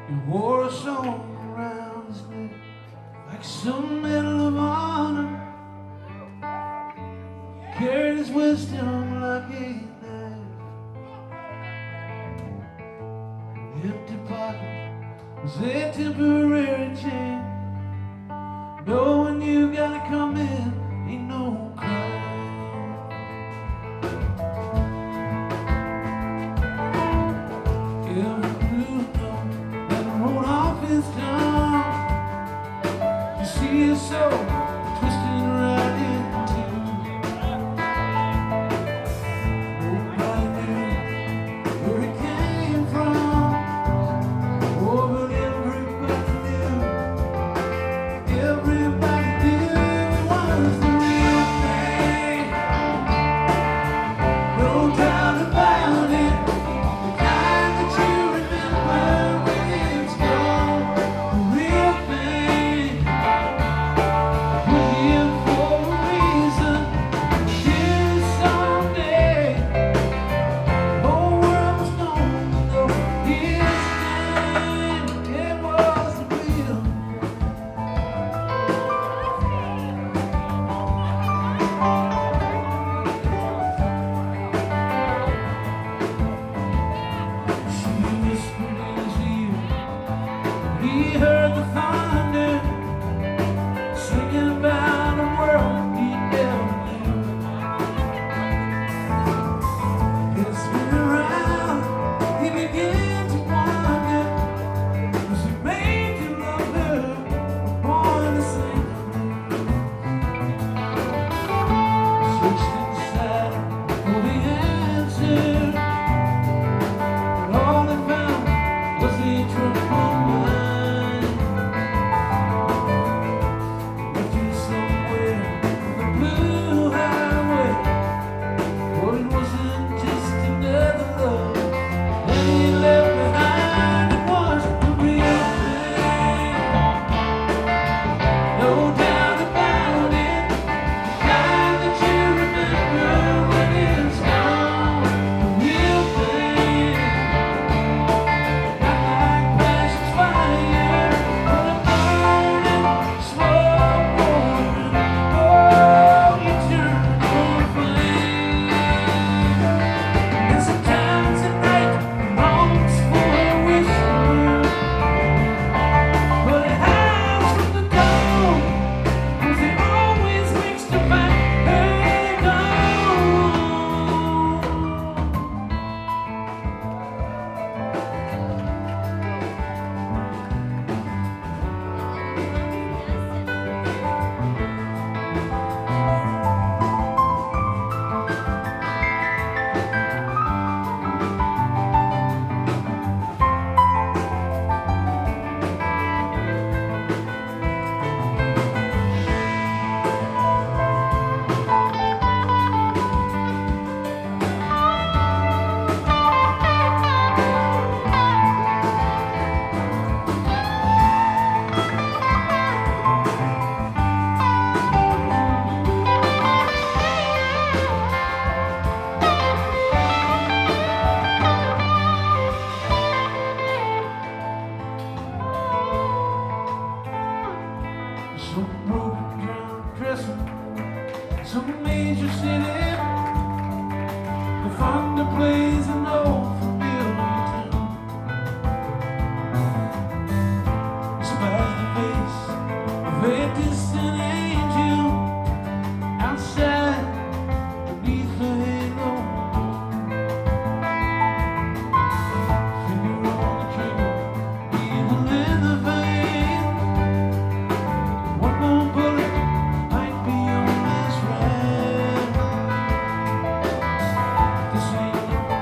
He wore a song around his neck like some medal of honor. Carried his wisdom like a knife. The empty pocket was a temporary chain. Knowing you gotta come in ain't no crime. Every blue note that rolled off his tongue, you see his soul twisted right in two. Nobody knew where he came from. Oh, but everybody knew. Everybody knew it was the real thing. No doubt about it. The kind that you remember when it's gone. The real thing. We're here for a reason. Till someday the whole world was gonna know his name. It was the real. She whispered in his ear. He heard the thunder singing about a world he never knew. It spin around, he began to wonder, was he made to love her or born to sing? Searched inside for the answer, but all they found was a troubled mind. Left you somewhere on the blue highway, but it wasn't just another love that he left behind. It was the real thing. No doubt about it. The kind that you remember when it's gone. The real thing. Not like passion's fire, but a burning, slow burning, oh, eternal flame. And sometimes at night he longs for a whisper, but it hides from the dawn, 'cause he always wakes to find her gone. Some broken down crescent, some major city. The thunder plays an old familiar tune. Spies the face of a distant angel outside beneath the halo. Finger on the trigger, needle in the vein. One more bullet might be your last ride. This ain't no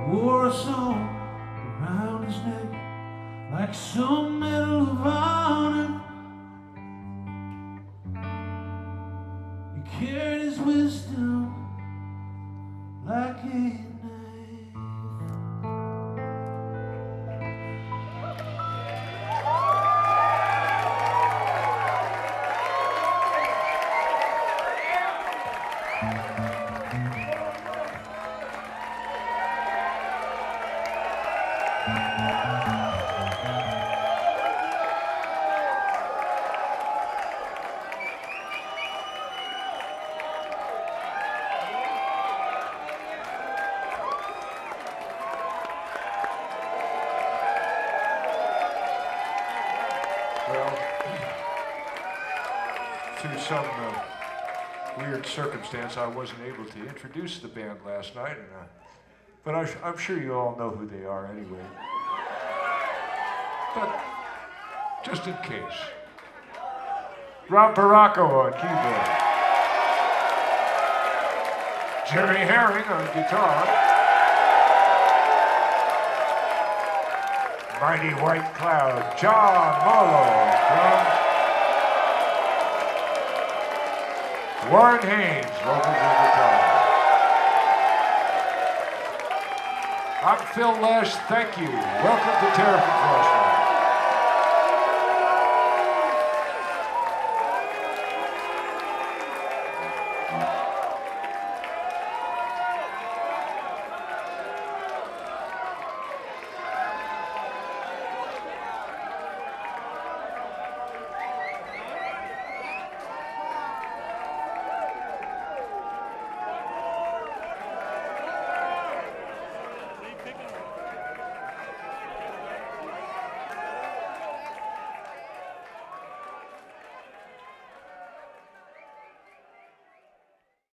wore a song around his neck like some medal of honor. He carried his wisdom like a knife. Well, through some weird circumstance, I wasn't able to introduce the band last night, but I'm sure you all know who they are anyway. But just in case, Rob Baracco on keyboard, Jerry Herring on guitar, Mighty White Cloud, John Marlowe, drums, Warren Haynes, vocals and guitar. I'm Phil Lesh, thank you. Welcome to Terrapin Frostbite.